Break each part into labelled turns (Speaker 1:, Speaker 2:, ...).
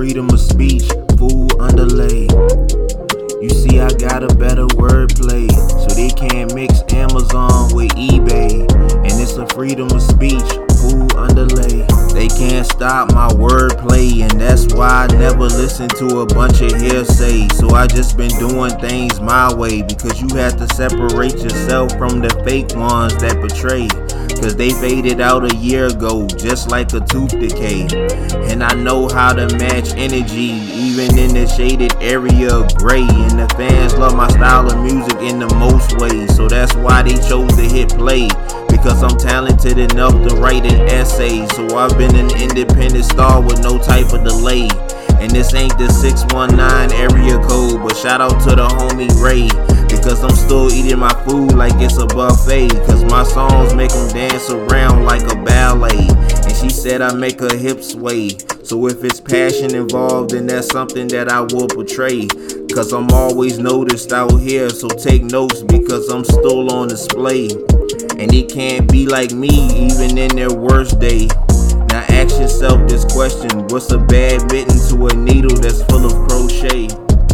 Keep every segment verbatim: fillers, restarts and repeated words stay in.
Speaker 1: freedom of speech, food underlay. You see, I got a better wordplay, so they can't mix Amazon with eBay. And it's a freedom of speech, food underlay. They can't stop my wordplay, and that's why I never listen to a bunch of hearsay. So I just been doing things my way, because you have to separate yourself from the fake ones that betray. Cause they faded out a year ago, just like a tooth decay. And I know how to match energy, even in the shaded area of gray. And the fans love my style of music in the most ways, so that's why they chose to hit play. Because I'm talented enough to write an essay. So I've been an independent star with no type of delay. And this ain't the six one nine area code, but shout out to the homie Ray. Because I'm still eating my food like it's a buffet. Cause my songs make them dance around like a ballet. And she said I make her hips sway. So if it's passion involved, then that's something that I will portray. Cause I'm always noticed out here, so take notes, because I'm still on display. And it can't be like me, even in their worst day. Now ask yourself this question: what's a bad mitten to a needle that's full of crochet?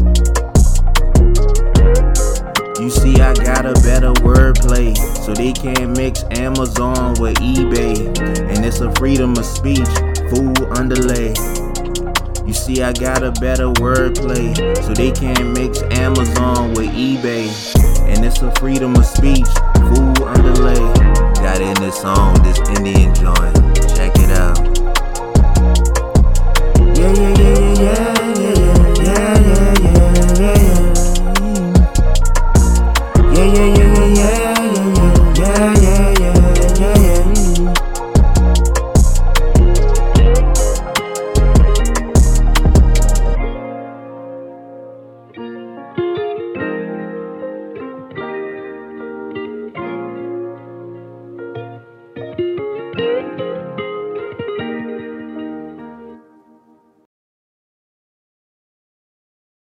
Speaker 1: You see, I got a better wordplay, so they can't mix Amazon with eBay. And it's a freedom of speech, food underlay. You see, I got a better wordplay, so they can't mix Amazon with eBay. And it's a freedom of speech, food underlay. Got in this song, this Indian joint. Check it out. Yeah, yeah, yeah, yeah, yeah, yeah, yeah, yeah, yeah, yeah. Yeah, yeah, yeah, yeah, yeah.